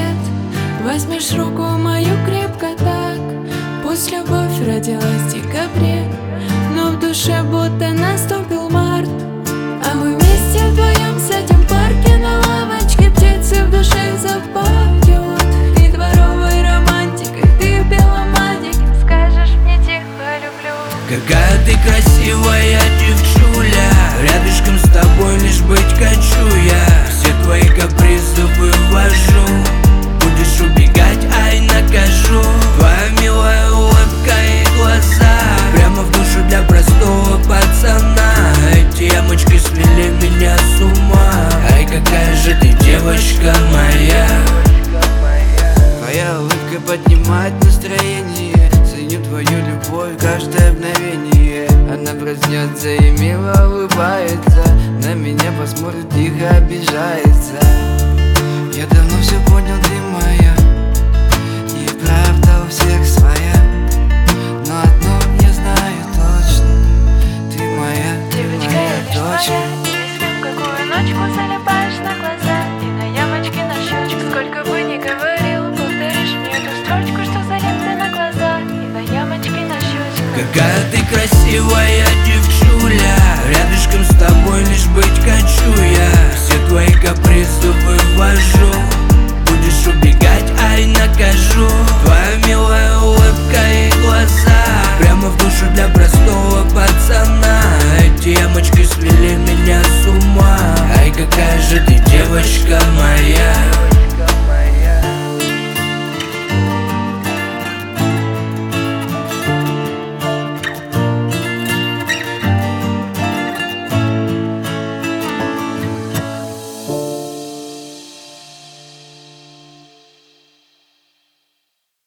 рассвет, возьмешь руку мою крепко так. Пусть любовь родилась в декабре, но в душе будто наступил март. А мы вместе вдвоем сядем в парке на лавочке, птицы в душе запоют. Ты дворовой романтикой, ты в белом адике, скажешь мне тихо люблю. Какая ты красивая девчуля, рядышком с тобой лишь быть хочу я. Все твои капризы вывожу, будешь убегать, ай накажу. Твоя милая улыбка и глаза прямо в душу для простого пацана. Эти ямочки свели меня с ума. Ай, какая же ты девочка моя. Твоя улыбка поднимает настроение, ценю твою любовь каждое мгновение. Она проснется и мило улыбается, на меня посмотрит, тихо обижается. Я давно все понял, ты моя, и правда у всех своя. Но одно я знаю точно, ты моя, Девочка, я лишь дочь. твоя, и если в какую ночку залипаешь на глаза и на ямочки на щечке, сколько бы ни говорил, повторишь мне эту строчку, что залип ты на глаза и на ямочки на щечке. Какая ты красивая девчуля,